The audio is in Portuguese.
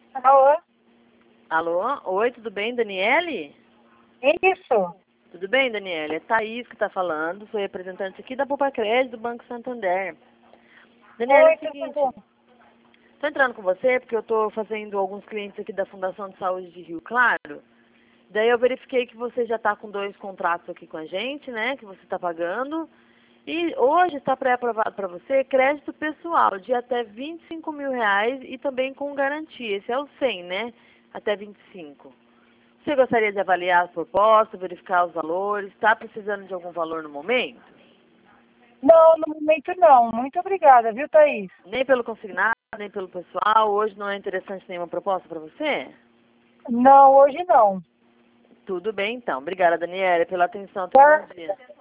Alô? Alô? Oi, tudo bem, Daniele? Isso. Tudo bem, Daniele? É Thaís que está falando, sou representante aqui da Poupa Crédito do Banco Santander. Daniele, é Oi, o tudo seguinte, bom? estou entrando com você porque eu estou fazendo alguns clientes aqui da Fundação de Saúde de Rio Claro. Daí eu verifiquei que você já está com 2 contratos aqui com a gente, né, que você está pagando. E hoje está pré-aprovado para você crédito pessoal de até R$ 25.000 e também com garantia. Esse é o 100, né? Até 25. Você gostaria de avaliar as propostas, verificar os valores? Está precisando de algum valor no momento? Não, no momento não. Muito obrigada, viu, Thaís? Nem pelo consignado, nem pelo pessoal. Hoje não é interessante nenhuma proposta para você? Não, hoje não. Tudo bem, então. Obrigada, Daniela, pela atenção. Tenha um Tá? bom dia.